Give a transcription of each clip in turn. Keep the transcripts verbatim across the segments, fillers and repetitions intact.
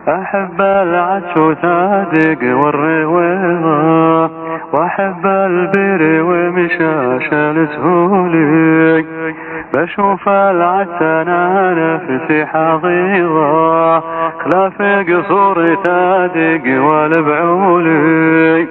أحب العدش وصادق والروضة، وأحب البر ومشاش السهولي. بشوف العدس أنا نفسي حضيضة، خلاف قصور صادق والبعولي.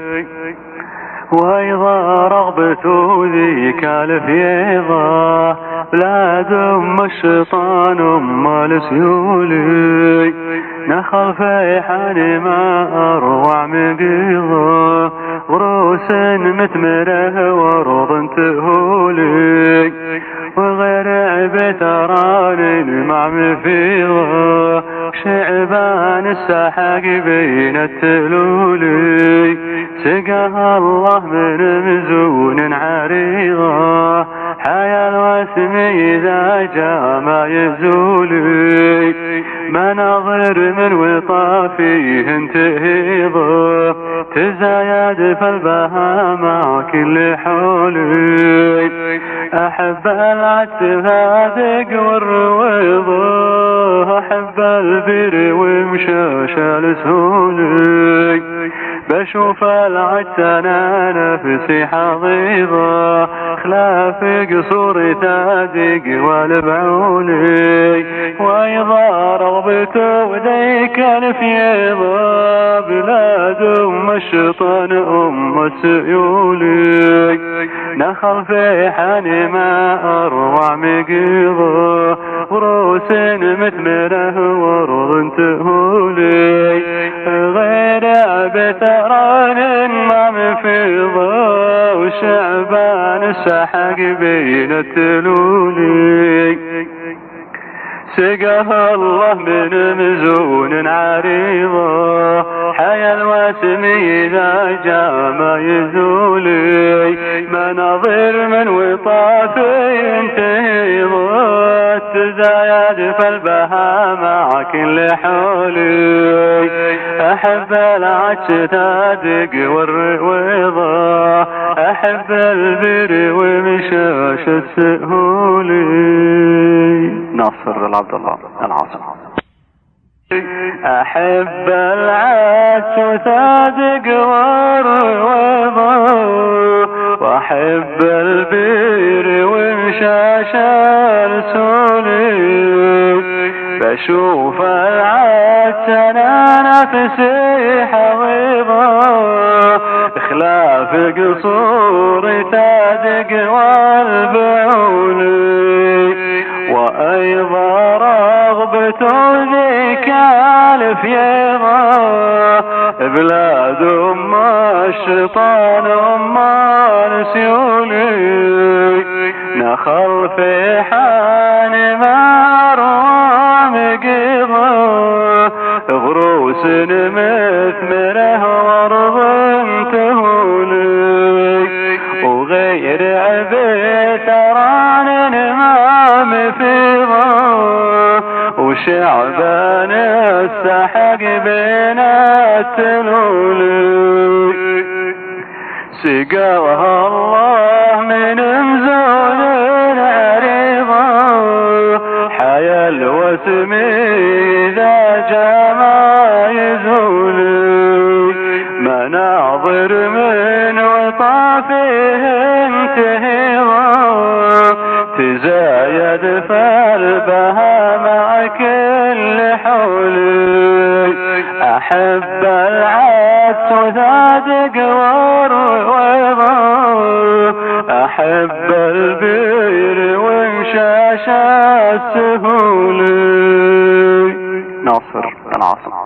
وإذا رغبته ذيك الفيضة، بلاد أم الشيطان أم السيولي. نخل فيحان ما أروع مقيضة، غروس متمره وارض تهولي. وغير عبتران مع مفيضة، شعبان السحق بين التلولي. سقاها الله من مزون عريضة، حيا الوسم إذا جاء ما يزولي. مناظر من وطافيه انتهيضة، تزايد فالبها مع كل حولي. أحب العدس هادق والرويضة، أحب البر ومشاش السهولي. بشوف العدس أنا نفسي حضيضة، خلاف قصور صادق والبعولي. وإذا رغبته ذيك الفيضة، بلاد أم الشيطان أم السيولي. نخل فيحان ما أروع مقيضة، غروس مثمره وارض تهولي. غير بثران ما مفيضة، وشعبان السحق بين التلولي. سقاها الله من مزون عريضة، حيا الواسم إذا جاء ما يزولي. مناظر من وطافي انتهيضة، تزايد فالبها مع كل حولي. أحب العدس صادق والرويضة، أحب البر ومشاش السهولي. ناصر العبد الله العاصم. أحب العدس صادق والرويضة، وأحب البر ومشاش السهولي. بشوف العدس أنا نفسي حضيضة، خلاف قصور صادق والبعولي. وأيضا رغبة ذيك الفيضة، بلاد أم الشيطان أم السيولي. نخل فيحان ما أروع مقيضة، غروس مثمره وارض تهولي. وغير عبتران ما مفيضة، وشعبان السحق بين التلولي. سقاها الله من مزون عريضة، حيا الوسم إذا جاء ما يزولي. مناظر من وطافيه انتهيضة، تزايد فالبها مع كل حولي. أحب العدس صادق والرويضة، أحب البر ومشاش السهولي. ناصر العاصم.